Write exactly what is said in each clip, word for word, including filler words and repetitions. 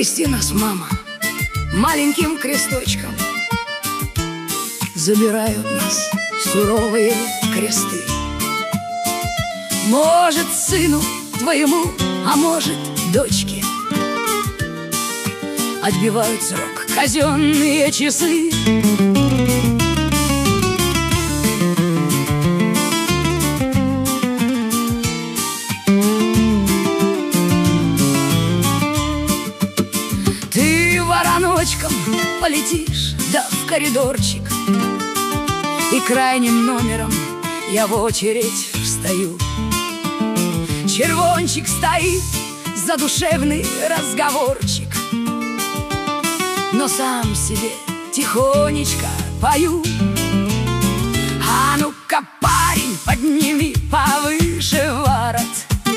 Крести нас, мама, маленьким кресточком. Забирают нас суровые кресты. Может, сыну твоему, а может, дочке отбивают срок казенные часы. Ты вороночком полетишь, да в коридорчик, и крайним номером я в очередь встаю. Червончик стоит, задушевный разговорчик, но сам себе тихонечко пою. А ну-ка, парень, подними повыше ворот,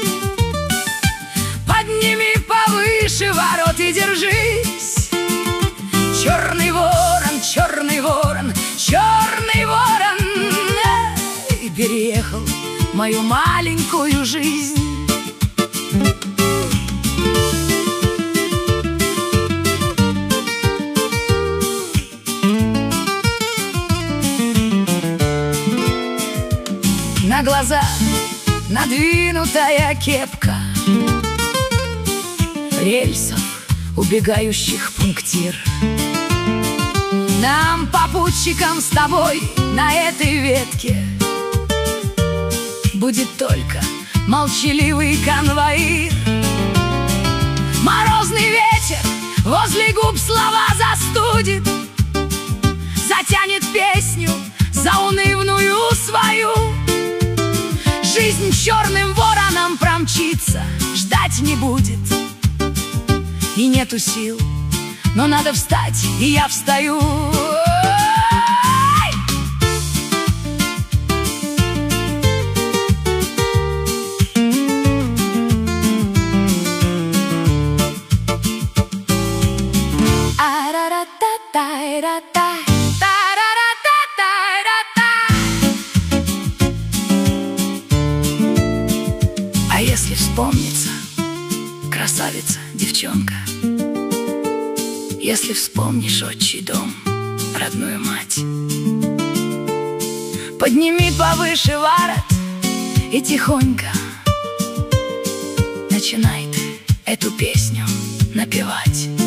подними повыше ворот и держись. Черный ворон, черный ворон, черный ворон, эй, переехал мою маленькую жизнь. На глаза надвинутая кепка, рельсов, убегающих пунктир. Нам, попутчикам, с тобой на этой ветке будет только молчаливый конвоир. Морозный ветер возле губ слова застудит, затянет песню заунывную свою. Жизнь черным вороном промчится, ждать не будет, и нету сил, но надо встать, и я встаю. А если вспомнится, красавица, девчонка, если вспомнишь отчий дом, родную мать, подними повыше ворот и тихонько начинай ты эту песню напевать.